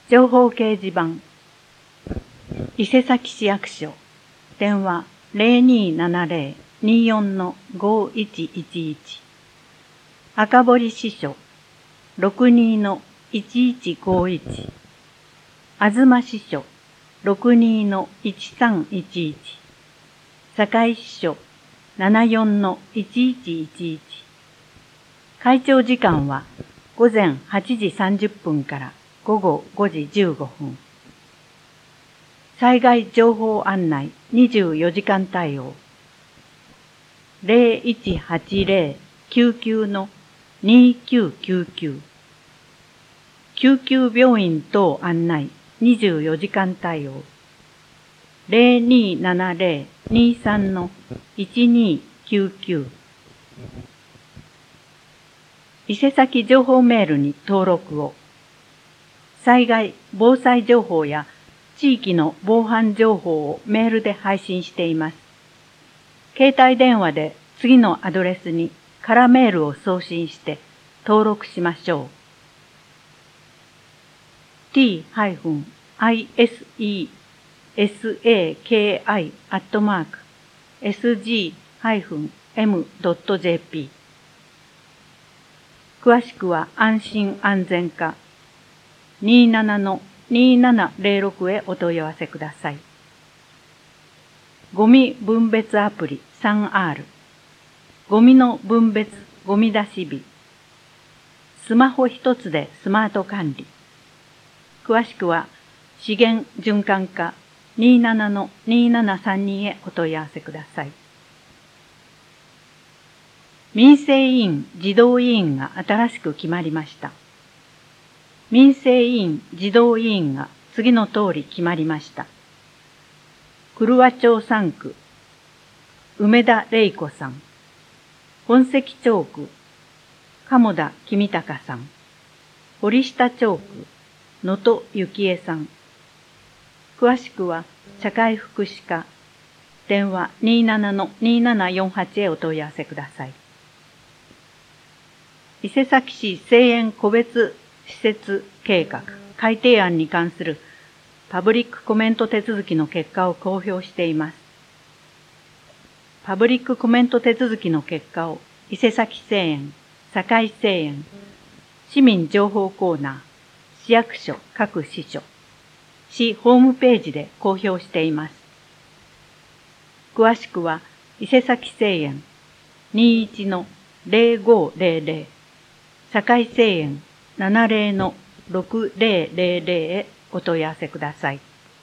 情報掲示板、伊勢崎市役所、電話0270-24-5111、赤堀支所、62-1151、東支所、62-1311、堺支所、74-1111。開庁時間は午前8時30分から午後5時15分。災害情報案内24時間対応。0180-99-2999。救急病院等案内24時間対応。0270-23-1299。伊勢崎情報メールに登録を。災害・防災情報や地域の防犯情報をメールで配信しています。携帯電話で次のアドレスに空メールを送信して登録しましょう。t-isaki@sg-m.jp。詳しくは安心安全課27-2706へお問い合わせください。ゴミ分別アプリ 3R、ゴミの分別ゴミ出し日、スマホ一つでスマート管理。詳しくは資源循環課27-2732へお問い合わせください。民生委員児童委員が新しく決まりました。民生委員児童委員が次の通り決まりました。黒和町3区、梅田玲子さん。本関町区、鴨田公隆さん。堀下町区、能登幸恵さん。詳しくは社会福祉課、電話27-2748へお問い合わせください。伊勢崎市西園個別施設計画改定案に関するパブリックコメント手続きの結果を公表しています。パブリックコメント手続きの結果を伊勢崎西園、堺西園、市民情報コーナー、市役所各支所、市ホームページで公表しています。詳しくは伊勢崎西園 21-0500、堺西園 70-6000 へお問い合わせください。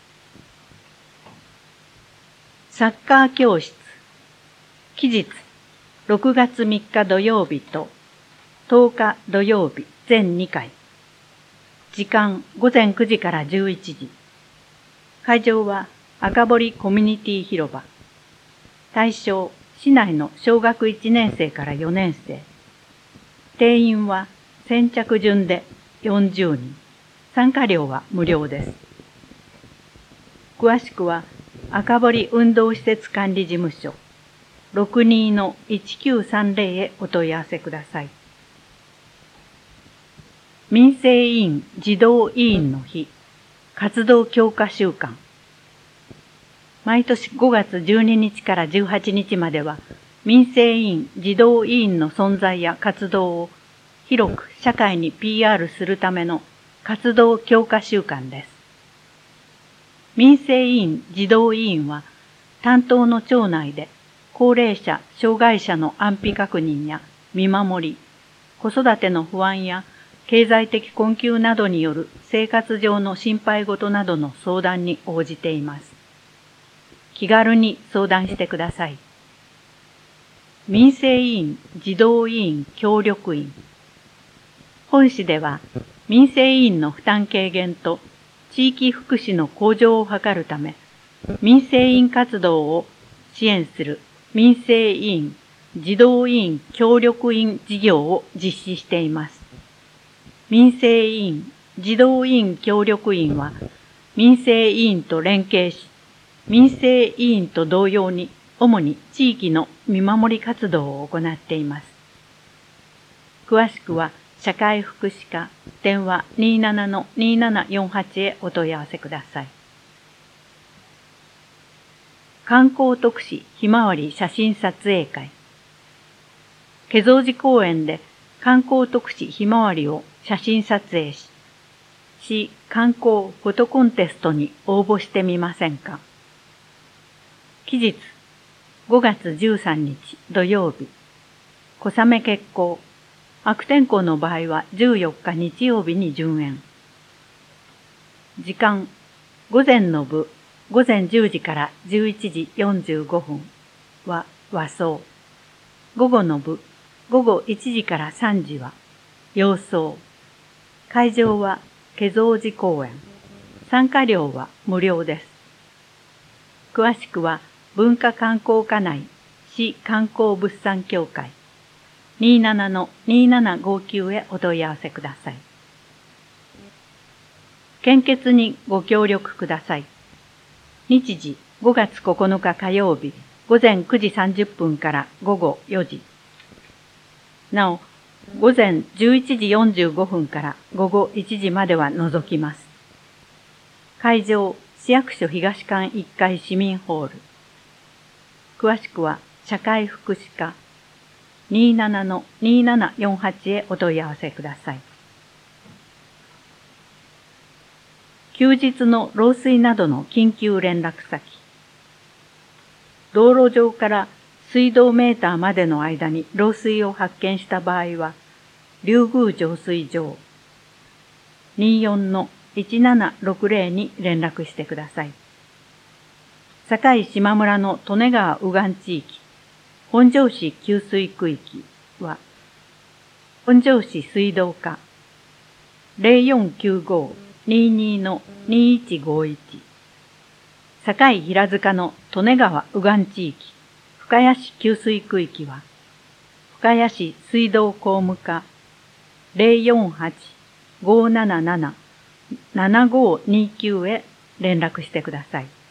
サッカー教室、期日6月3日土曜日と10日土曜日全2回。時間午前9時から11時。会場は赤堀コミュニティ広場。対象、市内の小学1年生から4年生。定員は先着順で40人。参加料は無料です。詳しくは赤堀運動施設管理事務所 62-1930 へお問い合わせください。民生委員児童委員の日、活動強化週間。毎年5月12日から18日までは、民生委員児童委員の存在や活動を広く社会に PR するための活動強化週間です。民生委員児童委員は、担当の町内で高齢者・障害者の安否確認や見守り、子育ての不安や経済的困窮などによる生活上の心配事などの相談に応じています。気軽に相談してください。民生委員児童委員協力員。本市では民生委員の負担軽減と地域福祉の向上を図るため、民生委員活動を支援する民生委員児童委員協力員事業を実施しています。民生委員児童委員協力員は民生委員と連携し、民生委員と同様に主に地域の見守り活動を行っています。詳しくは社会福祉課電話 27-2748 へお問い合わせください。観光特使ひまわり写真撮影会。華蔵寺公園で観光特使ひまわりを写真撮影し、市観光フォトコンテストに応募してみませんか。期日5月13日土曜日。小雨決行。悪天候の場合は14日日曜日に順延。時間、午前の部、午前10時から11時45分は和装。午後の部、午後1時から3時は洋装。会場は華蔵寺公園。参加料は無料です。詳しくは文化観光課内市観光物産協会27-2759へお問い合わせください。献血にご協力ください。日時5月9日火曜日午前9時30分から午後4時。なお、午前11時45分から午後1時までは除きます。会場、市役所東館1階市民ホール。詳しくは社会福祉課27-2748へお問い合わせください。休日の漏水などの緊急連絡先。道路上から水道メーターまでの間に漏水を発見した場合は、龍宮浄水場 24-1760 に連絡してください。堺島村の利根川右岸地域、本庄市給水区域は、本庄市水道課 0495-22-2151、堺平塚の利根川右岸地域、深谷市給水区域は、深谷市水道工務課 048-577-7529 へ連絡してください。